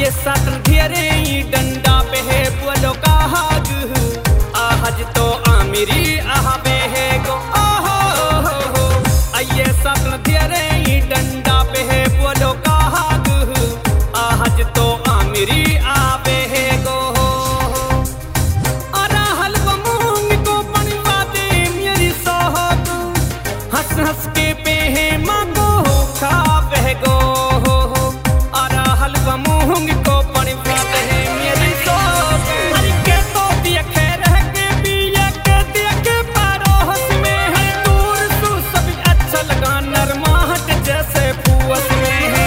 सातन धियरे डंडा पे है बोलो काग आहज तो आमिरी आहा पे है गो ओहो आइए सातन धियरे डंडा पे है बोलो काग आहज तो आमिरी आवे है गो अरा हलवा मूंग को बनवा दे मेरी सोहब हंस हंस के पे है मांगो खावे गो मूंग को बनवा दे मेरी सोच अरे के तो दिया खैर है के बिया के दिया के परोस में है दूर तू सब अच्छा लगा नरमाहट जैसे फूस में है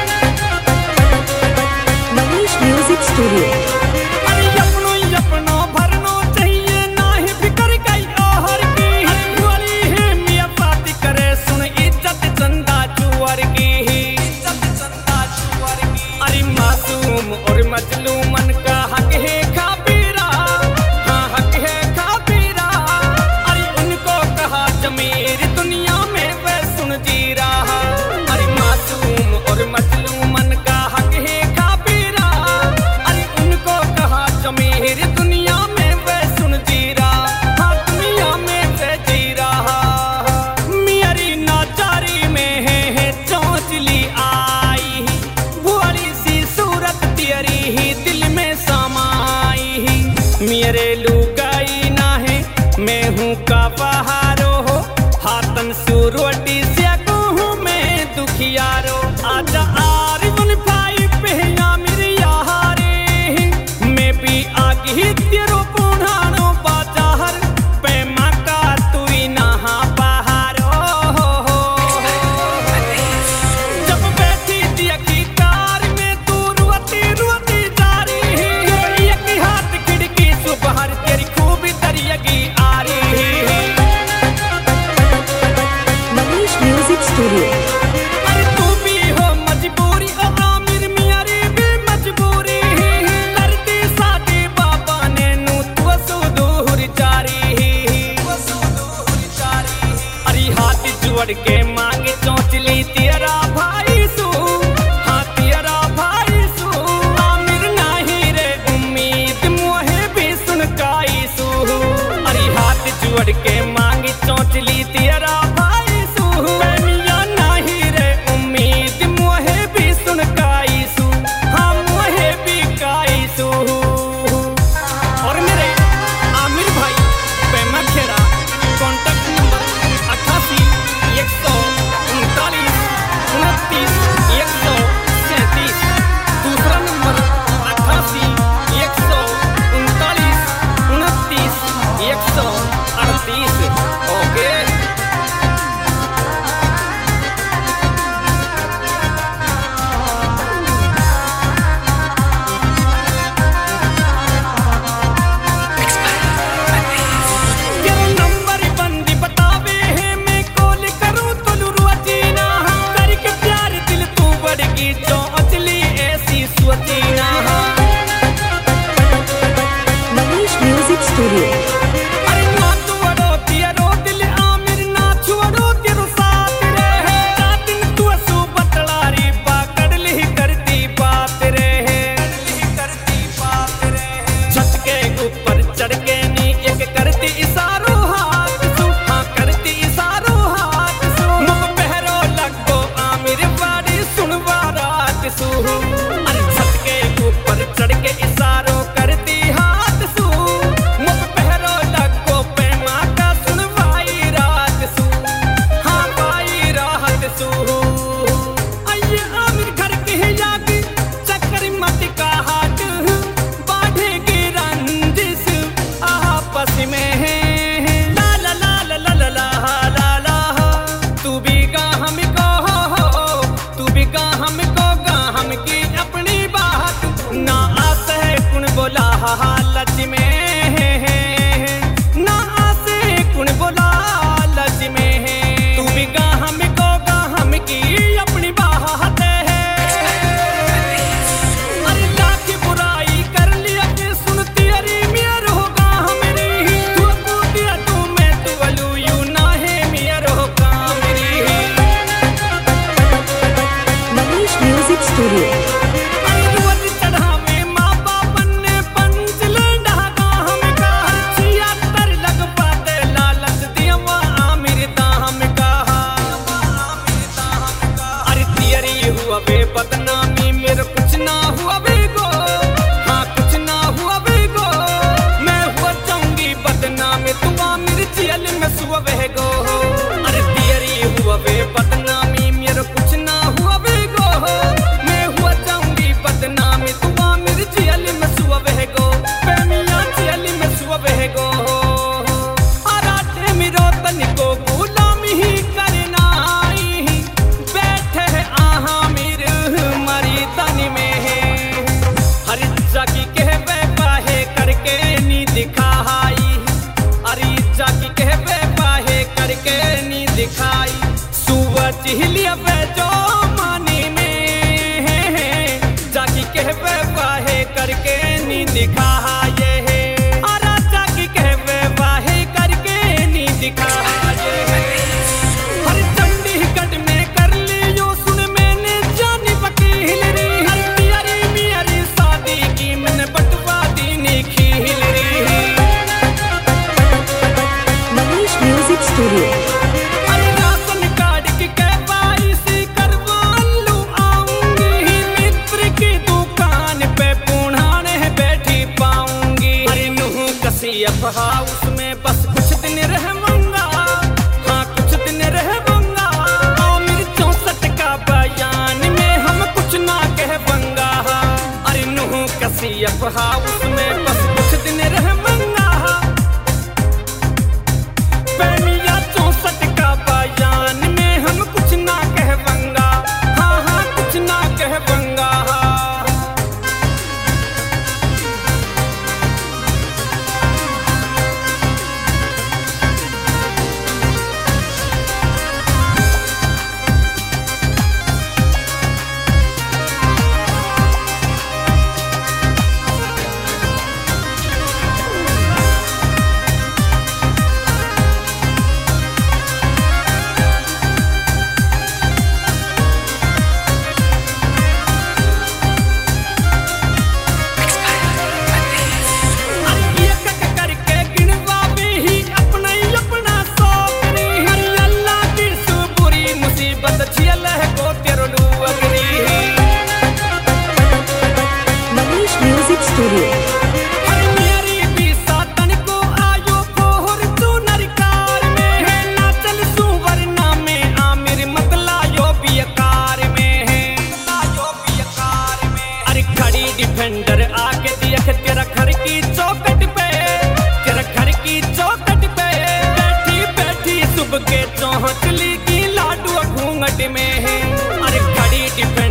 मनीष म्यूजिक स्टूडियो अरे अपनो भरनो चाहिए ना ही फिकर कई और की वाली है मियां बात करे सुन इज्जत चंदा चुवर की अरे मासूम और मजलूमन का हक है खाबीरा हाँ हक है खाबीरा अरे उनको कहा जमीर दुनिया में वह सुन जी रहा अरे मासूम और मजलूमन का हक है खाबीरा अरे उनको कहा जमीर दुनिया में वह सुन जी रहा हाँ दुनिया में वह जी रहा मेरी नाचारी में है चौंचली आई बुआरी सी सूरत तेरी ही दिल में समाई ही मेरे लुगाई ना है मैं हूँ का पहाड़ो हो हाथन सुरोटी से कहूँ मैं दुखियारो आजा आरिफुल भाई पहना मेरी यारे मैं भी आगे ही तेरो पुरानो बाजार पे मका तू ही नहा पहाड़ो जब बैठी दिया की कार में तू रोती रोती जा रही है एक हाथ खिड़की से बाहर तेरी खूबी दरियागी आ रही है मनीष म्यूजिक स्टूडियो अरे तू भी हो मजबूरी और आमिर मियारी भी मजबूरी करती शादी बाबा ने नू तू सुदूर जारी अरे हाथ जोड़ के मांगे चौंचली तेरा भाई सू हाँ तेरा भाई सू आमिर नहीं रे उम्मीद मोहे भी सुन काई सू अरे हाथ जोड़ के मांगे चौंचली तेरा भाई सू मियां नहीं रे उम्मीद मोहे भी सुन काई सू हाँ मोहे भी काई सू और मेरे आमिर भाई पेमा खेरा कॉन्टैक्ट नंबर 88 139 29 137 दूसरा नंबर 88 139 29 138 ओके तेरा नंबर बंदी बतावे है मैं कॉल करूं तो रुआतीना करके प्यार दिल तू बड़गी चौंचली ऐसी सुतीना मनीष म्यूजिक स्टूडियो अरे ना तू अड़ो तेरो दिल आमिर ना छोड़ो तेरो साथ रहे दिन तू सु बतलारी पकड़ ली करती बात रहे झटके ऊपर चढ़ के नी एक करती इशारो हाथ सु हाँ करती इशारो हाथ सु मुख पहरो लगो आमिर बाड़ी सुनवा रात सु अरे झटके ऊपर चढ़ के इशारो करती हाथ सु मुख पहरो लगो प्रेमा का सुनवाई रात सु हाँ पाई राहत सु आइए आमिर घर के याद चक्कर मत का हाथ बाढ़ेगी रंजिश आपस में है ला ला ला ला ला ला ला ला ला तू भी गा हमको तू भी गा हमको गा हम की अपनी बात ना आस है कुण बोला लच में ना आस है कुण बोला लच में तू भी गा हमको गा हम की अपनी बात है अरे लाख बुराई कर लिया के सुनती अरे मियार होगा मेरी तू दिया तू मैं तू अलू यू ना है मियार होगा मेरी मनीष म्यूजिक स्टूडियो अरे रोज चढ़ करके नी दिखा ये है राजा की कहवे वाहे करके नी दिखा ये है हर चंडीगढ़ में कर लियो सुन मैंने जानी वकील री हर प्यारी मेरी शादी की मैंने बटवा दी नी खील री Manish music studio. Ration card की KYC करवा लूं आऊंगी मित्र की दुकान पे पुणाने बैठी पाऊंगी अरे नूह कसी हाउस में बस कुछ दिन रहूंगा हाँ कुछ दिन रहूंगा आमिर 64 का बयान में हम कुछ ना कह बंगा अरे नूह कसी हाउस में बस कुछ दिन रहूंगा पैमिया 64 का बयान में हम कुछ ना कह बंगा हाँ हाँ कुछ ना कह बंगा मनीष म्यूजिक स्टूडियो। मेरी भी सातन को आयो फोहर तू नरकार में है ना चल सुवरना में आमिर मतला यो बियकार में है अरे खड़ी डिफेंडर आके देख तेरा घर की चौकट पे तेरा घर की चौकट पे बैठी बैठी सुबह के चौंचली की लाडू घूंघट में है अरे खड़ी डिफेंडर